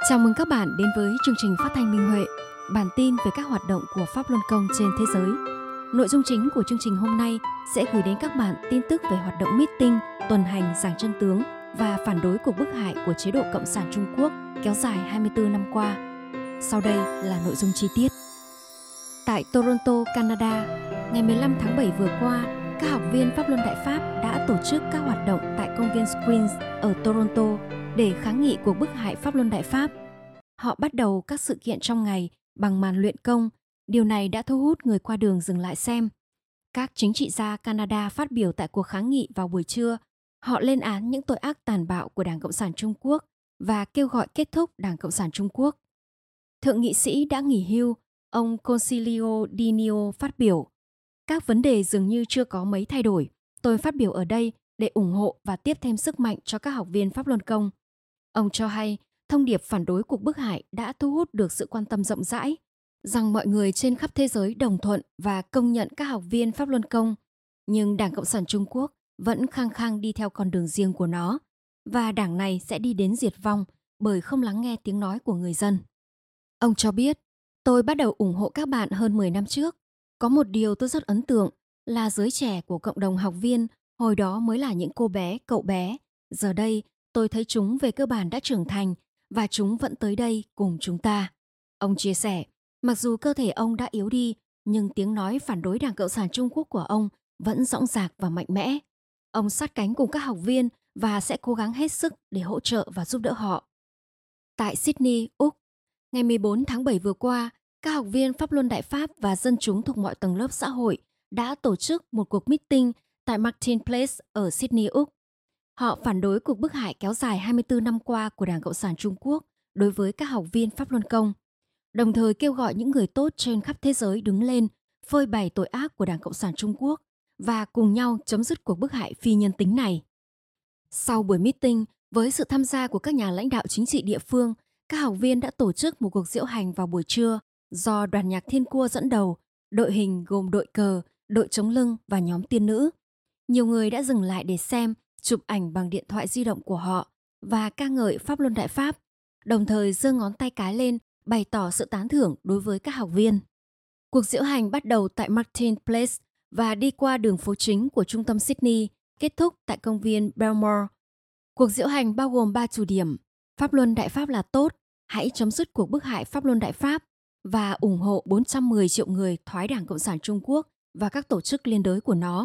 Chào mừng các bạn đến với chương trình phát thanh Minh Huệ, bản tin về các hoạt động của Pháp Luân Công trên thế giới. Nội dung chính của chương trình hôm nay sẽ gửi đến các bạn tin tức về hoạt động meeting, tuần hành giảng chân tướng và phản đối cuộc bức hại của chế độ Cộng sản Trung Quốc kéo dài 24 năm qua. Sau đây là nội dung chi tiết. Tại Toronto, Canada, ngày 15 tháng 7 vừa qua, các học viên Pháp Luân Đại Pháp đã tổ chức các hoạt động tại công viên Queens ở Toronto để kháng nghị cuộc bức hại Pháp Luân Đại Pháp. Họ bắt đầu các sự kiện trong ngày bằng màn luyện công. Điều này đã thu hút người qua đường dừng lại xem. Các chính trị gia Canada phát biểu tại cuộc kháng nghị vào buổi trưa. Họ lên án những tội ác tàn bạo của Đảng Cộng sản Trung Quốc và kêu gọi kết thúc Đảng Cộng sản Trung Quốc. Thượng nghị sĩ đã nghỉ hưu, ông Concilio Dinio phát biểu. Các vấn đề dường như chưa có mấy thay đổi. Tôi phát biểu ở đây để ủng hộ và tiếp thêm sức mạnh cho các học viên Pháp Luân Công. Ông cho hay thông điệp phản đối cuộc bức hại đã thu hút được sự quan tâm rộng rãi, rằng mọi người trên khắp thế giới đồng thuận và công nhận các học viên Pháp Luân Công. Nhưng Đảng Cộng sản Trung Quốc vẫn khăng khăng đi theo con đường riêng của nó, và đảng này sẽ đi đến diệt vong bởi không lắng nghe tiếng nói của người dân. Ông cho biết, tôi bắt đầu ủng hộ các bạn hơn 10 năm trước. Có một điều tôi rất ấn tượng là giới trẻ của cộng đồng học viên hồi đó mới là những cô bé, cậu bé. Giờ đây, tôi thấy chúng về cơ bản đã trưởng thành và chúng vẫn tới đây cùng chúng ta. Ông chia sẻ, mặc dù cơ thể ông đã yếu đi, nhưng tiếng nói phản đối Đảng Cộng sản Trung Quốc của ông vẫn dõng dạc và mạnh mẽ. Ông sát cánh cùng các học viên và sẽ cố gắng hết sức để hỗ trợ và giúp đỡ họ. Tại Sydney, Úc, ngày 14 tháng 7 vừa qua, các học viên Pháp Luân Đại Pháp và dân chúng thuộc mọi tầng lớp xã hội đã tổ chức một cuộc meeting tại Martin Place ở Sydney, Úc. Họ phản đối cuộc bức hại kéo dài 24 năm qua của Đảng Cộng sản Trung Quốc đối với các học viên Pháp Luân Công, đồng thời kêu gọi những người tốt trên khắp thế giới đứng lên, phơi bày tội ác của Đảng Cộng sản Trung Quốc và cùng nhau chấm dứt cuộc bức hại phi nhân tính này. Sau buổi meeting, với sự tham gia của các nhà lãnh đạo chính trị địa phương, các học viên đã tổ chức một cuộc diễu hành vào buổi trưa do đoàn nhạc Thiên Cua dẫn đầu, đội hình gồm đội cờ, đội chống lưng và nhóm tiên nữ. Nhiều người đã dừng lại để xem, chụp ảnh bằng điện thoại di động của họ và ca ngợi Pháp Luân Đại Pháp, đồng thời giơ ngón tay cái lên bày tỏ sự tán thưởng đối với các học viên. Cuộc diễu hành bắt đầu tại Martin Place và đi qua đường phố chính của trung tâm Sydney, kết thúc tại công viên Belmore. Cuộc diễu hành bao gồm 3 chủ điểm: Pháp Luân Đại Pháp là tốt, hãy chấm dứt cuộc bức hại Pháp Luân Đại Pháp và ủng hộ 410 triệu người thoái Đảng Cộng sản Trung Quốc và các tổ chức liên đới của nó.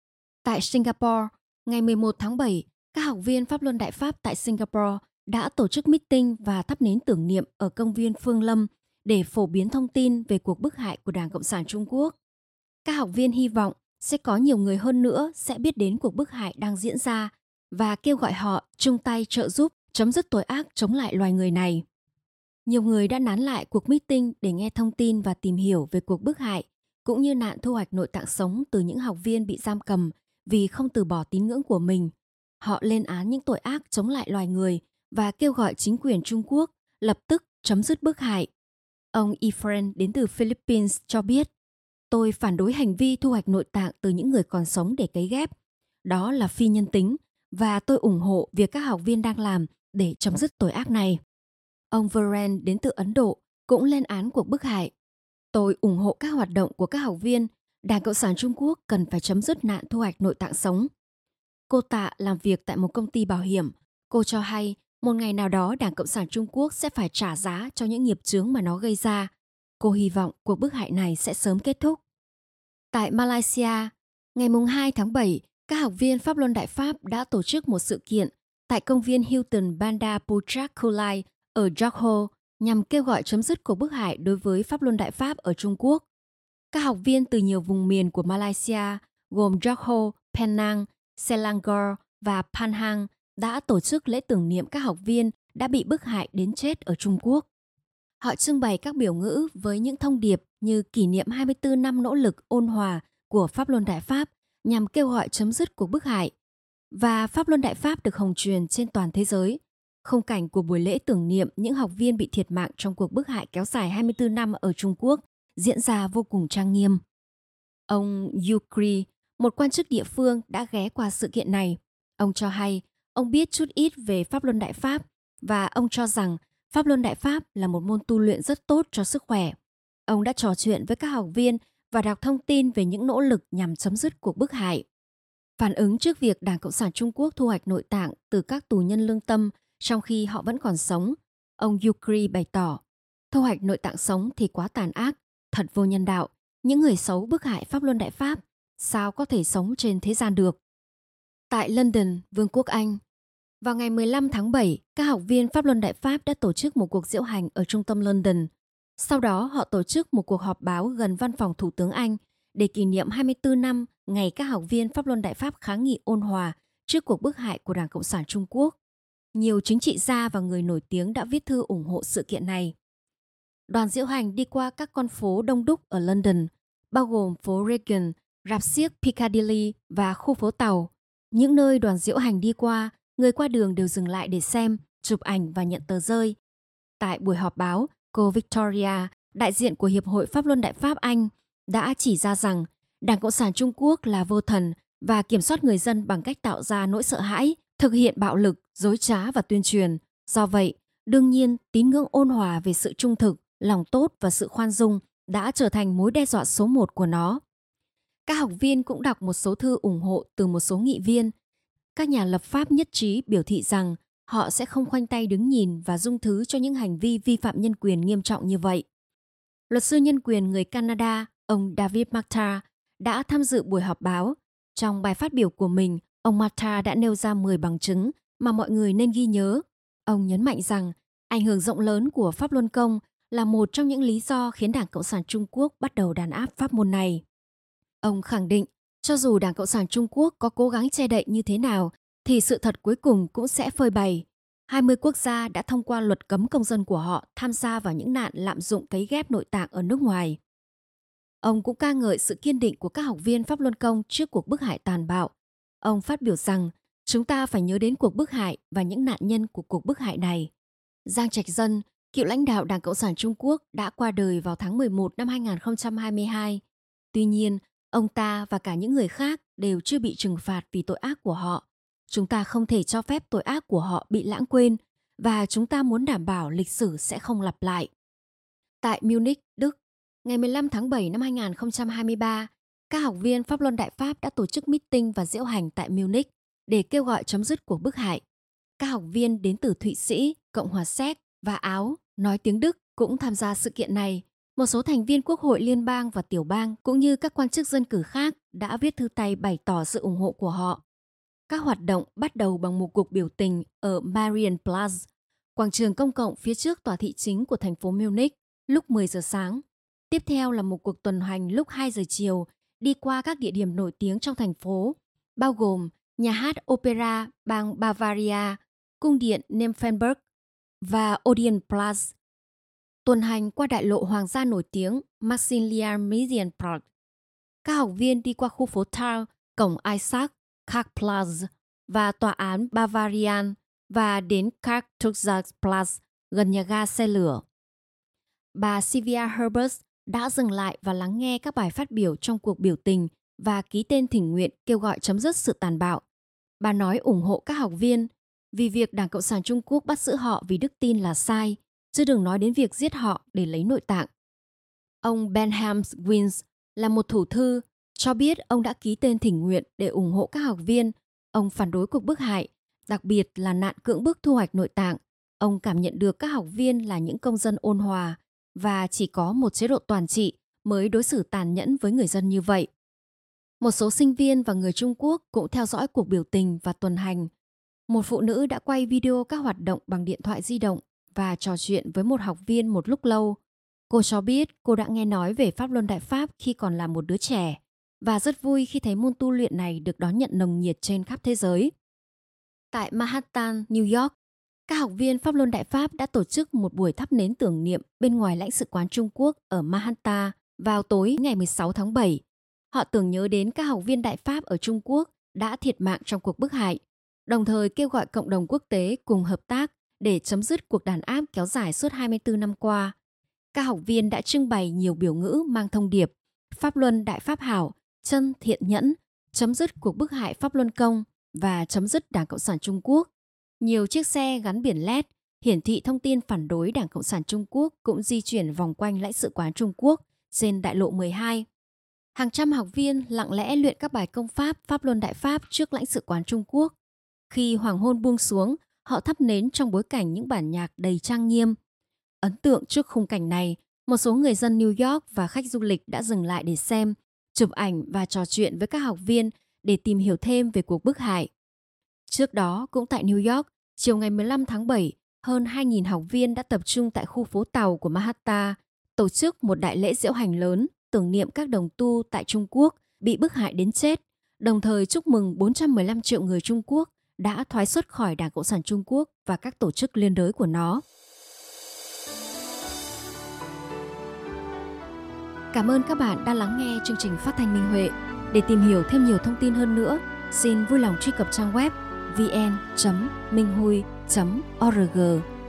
Tại Singapore, ngày 11 tháng 7, các học viên Pháp Luân Đại Pháp tại Singapore đã tổ chức meeting và thắp nến tưởng niệm ở công viên Phương Lâm để phổ biến thông tin về cuộc bức hại của Đảng Cộng sản Trung Quốc. Các học viên hy vọng sẽ có nhiều người hơn nữa sẽ biết đến cuộc bức hại đang diễn ra và kêu gọi họ chung tay trợ giúp chấm dứt tội ác chống lại loài người này. Nhiều người đã nán lại cuộc meeting để nghe thông tin và tìm hiểu về cuộc bức hại, cũng như nạn thu hoạch nội tạng sống từ những học viên bị giam cầm vì không từ bỏ tín ngưỡng của mình. Họ lên án những tội ác chống lại loài người và kêu gọi chính quyền Trung Quốc lập tức chấm dứt bức hại. Ông Efren đến từ Philippines cho biết, tôi phản đối hành vi thu hoạch nội tạng từ những người còn sống để cấy ghép. Đó là phi nhân tính và tôi ủng hộ việc các học viên đang làm để chấm dứt tội ác này. Ông Varen đến từ Ấn Độ cũng lên án cuộc bức hại. Tôi ủng hộ các hoạt động của các học viên. Đảng Cộng sản Trung Quốc cần phải chấm dứt nạn thu hoạch nội tạng sống. Cô Tạ làm việc tại một công ty bảo hiểm. Cô cho hay một ngày nào đó Đảng Cộng sản Trung Quốc sẽ phải trả giá cho những nghiệp chướng mà nó gây ra. Cô hy vọng cuộc bức hại này sẽ sớm kết thúc. Tại Malaysia, ngày 2 tháng 7, các học viên Pháp Luân Đại Pháp đã tổ chức một sự kiện tại công viên Hilton Banda Puchak Kulai ở Johor nhằm kêu gọi chấm dứt cuộc bức hại đối với Pháp Luân Đại Pháp ở Trung Quốc. Các học viên từ nhiều vùng miền của Malaysia gồm Johor, Penang, Selangor và Pahang đã tổ chức lễ tưởng niệm các học viên đã bị bức hại đến chết ở Trung Quốc. Họ trưng bày các biểu ngữ với những thông điệp như kỷ niệm 24 năm nỗ lực ôn hòa của Pháp Luân Đại Pháp nhằm kêu gọi chấm dứt cuộc bức hại. Và Pháp Luân Đại Pháp được hồng truyền trên toàn thế giới. Khung cảnh của buổi lễ tưởng niệm những học viên bị thiệt mạng trong cuộc bức hại kéo dài 24 năm ở Trung Quốc diễn ra vô cùng trang nghiêm. Ông Yukri, một quan chức địa phương, đã ghé qua sự kiện này. Ông cho hay ông biết chút ít về Pháp Luân Đại Pháp và ông cho rằng Pháp Luân Đại Pháp là một môn tu luyện rất tốt cho sức khỏe. Ông đã trò chuyện với các học viên và đọc thông tin về những nỗ lực nhằm chấm dứt cuộc bức hại. Phản ứng trước việc Đảng Cộng sản Trung Quốc thu hoạch nội tạng từ các tù nhân lương tâm trong khi họ vẫn còn sống, ông Yukri bày tỏ, thu hoạch nội tạng sống thì quá tàn ác, thật vô nhân đạo. Những người xấu bức hại Pháp Luân Đại Pháp, sao có thể sống trên thế gian được? Tại London, Vương quốc Anh, vào ngày 15 tháng 7, các học viên Pháp Luân Đại Pháp đã tổ chức một cuộc diễu hành ở trung tâm London. Sau đó, họ tổ chức một cuộc họp báo gần văn phòng Thủ tướng Anh để kỷ niệm 24 năm ngày các học viên Pháp Luân Đại Pháp kháng nghị ôn hòa trước cuộc bức hại của Đảng Cộng sản Trung Quốc. Nhiều chính trị gia và người nổi tiếng đã viết thư ủng hộ sự kiện này. Đoàn diễu hành đi qua các con phố đông đúc ở London, bao gồm phố Regent, rạp xiếc Piccadilly và khu phố Tàu. Những nơi đoàn diễu hành đi qua, người qua đường đều dừng lại để xem, chụp ảnh và nhận tờ rơi. Tại buổi họp báo, cô Victoria, đại diện của Hiệp hội Pháp Luân Đại Pháp Anh, đã chỉ ra rằng Đảng Cộng sản Trung Quốc là vô thần và kiểm soát người dân bằng cách tạo ra nỗi sợ hãi, thực hiện bạo lực, dối trá và tuyên truyền. Do vậy, đương nhiên, tín ngưỡng ôn hòa về sự trung thực, lòng tốt và sự khoan dung đã trở thành mối đe dọa số 1 của nó. Các học viên cũng đọc một số thư ủng hộ từ một số nghị viên. Các nhà lập pháp nhất trí biểu thị rằng họ sẽ không khoanh tay đứng nhìn và dung thứ cho những hành vi vi phạm nhân quyền nghiêm trọng như vậy. Luật sư nhân quyền người Canada, ông David Marta, đã tham dự buổi họp báo. Trong bài phát biểu của mình, ông Marta đã nêu ra 10 bằng chứng mà mọi người nên ghi nhớ. Ông nhấn mạnh rằng ảnh hưởng rộng lớn của Pháp Luân Công là một trong những lý do khiến Đảng Cộng sản Trung Quốc bắt đầu đàn áp pháp môn này. Ông khẳng định, cho dù Đảng Cộng sản Trung Quốc có cố gắng che đậy như thế nào, thì sự thật cuối cùng cũng sẽ phơi bày. 20 quốc gia đã thông qua luật cấm công dân của họ tham gia vào những nạn lạm dụng cấy ghép nội tạng ở nước ngoài. Ông cũng ca ngợi sự kiên định của các học viên Pháp Luân Công trước cuộc bức hại tàn bạo. Ông phát biểu rằng, chúng ta phải nhớ đến cuộc bức hại và những nạn nhân của cuộc bức hại này. Giang Trạch Dân, cựu lãnh đạo Đảng Cộng sản Trung Quốc đã qua đời vào tháng 11 năm 2022. Tuy nhiên, ông ta và cả những người khác đều chưa bị trừng phạt vì tội ác của họ. Chúng ta không thể cho phép tội ác của họ bị lãng quên và chúng ta muốn đảm bảo lịch sử sẽ không lặp lại. Tại Munich, Đức, ngày 15 tháng 7 năm 2023, các học viên Pháp Luân Đại Pháp đã tổ chức meeting và diễu hành tại Munich để kêu gọi chấm dứt cuộc bức hại. Các học viên đến từ Thụy Sĩ, Cộng hòa Séc và Áo nói tiếng Đức cũng tham gia sự kiện này. Một số thành viên Quốc hội liên bang và tiểu bang cũng như các quan chức dân cử khác đã viết thư tay bày tỏ sự ủng hộ của họ. Các hoạt động bắt đầu bằng một cuộc biểu tình ở Marienplatz, quảng trường công cộng phía trước tòa thị chính của thành phố Munich lúc 10 giờ sáng. Tiếp theo là một cuộc tuần hành lúc 2 giờ chiều đi qua các địa điểm nổi tiếng trong thành phố, bao gồm nhà hát opera bang Bavaria, cung điện Nymphenburg và Odeonsplatz. Tuần hành qua đại lộ hoàng gia nổi tiếng Maximilian-Marienpark. Các học viên đi qua khu phố Thal, cổng Isaac, Karlsplatz và tòa án Bavarian và đến Karl-Tuchsachplatz gần nhà ga xe lửa. Bà Sylvia Herbert đã dừng lại và lắng nghe các bài phát biểu trong cuộc biểu tình và ký tên thỉnh nguyện kêu gọi chấm dứt sự tàn bạo. Bà nói ủng hộ các học viên vì việc Đảng Cộng sản Trung Quốc bắt giữ họ vì đức tin là sai, chứ đừng nói đến việc giết họ để lấy nội tạng. Ông Benham Wins là một thủ thư, cho biết ông đã ký tên thỉnh nguyện để ủng hộ các học viên. Ông phản đối cuộc bức hại, đặc biệt là nạn cưỡng bức thu hoạch nội tạng. Ông cảm nhận được các học viên là những công dân ôn hòa và chỉ có một chế độ toàn trị mới đối xử tàn nhẫn với người dân như vậy. Một số sinh viên và người Trung Quốc cũng theo dõi cuộc biểu tình và tuần hành. Một phụ nữ đã quay video các hoạt động bằng điện thoại di động và trò chuyện với một học viên một lúc lâu. Cô cho biết cô đã nghe nói về Pháp Luân Đại Pháp khi còn là một đứa trẻ và rất vui khi thấy môn tu luyện này được đón nhận nồng nhiệt trên khắp thế giới. Tại Manhattan, New York, các học viên Pháp Luân Đại Pháp đã tổ chức một buổi thắp nến tưởng niệm bên ngoài lãnh sự quán Trung Quốc ở Manhattan vào tối ngày 16 tháng 7. Họ tưởng nhớ đến các học viên Đại Pháp ở Trung Quốc đã thiệt mạng trong cuộc bức hại, đồng thời kêu gọi cộng đồng quốc tế cùng hợp tác để chấm dứt cuộc đàn áp kéo dài suốt 24 năm qua. Các học viên đã trưng bày nhiều biểu ngữ mang thông điệp Pháp Luân Đại Pháp Hảo, chân thiện nhẫn, chấm dứt cuộc bức hại Pháp Luân Công và chấm dứt Đảng Cộng sản Trung Quốc. Nhiều chiếc xe gắn biển LED hiển thị thông tin phản đối Đảng Cộng sản Trung Quốc cũng di chuyển vòng quanh lãnh sự quán Trung Quốc trên đại lộ 12. Hàng trăm học viên lặng lẽ luyện các bài công pháp Pháp Luân Đại Pháp trước lãnh sự quán Trung Quốc. Khi hoàng hôn buông xuống, họ thắp nến trong bối cảnh những bản nhạc đầy trang nghiêm. Ấn tượng trước khung cảnh này, một số người dân New York và khách du lịch đã dừng lại để xem, chụp ảnh và trò chuyện với các học viên để tìm hiểu thêm về cuộc bức hại. Trước đó, cũng tại New York, chiều ngày 15 tháng 7, hơn 2.000 học viên đã tập trung tại khu phố tàu của Manhattan, tổ chức một đại lễ diễu hành lớn tưởng niệm các đồng tu tại Trung Quốc bị bức hại đến chết, đồng thời chúc mừng 415 triệu người Trung Quốc đã thoái xuất khỏi Đảng Cộng sản Trung Quốc và các tổ chức liên đới của nó. Cảm ơn các bạn đã lắng nghe chương trình phát thanh Minh Huệ. Để tìm hiểu thêm nhiều thông tin hơn nữa, xin vui lòng truy cập trang web vn.minhui.org.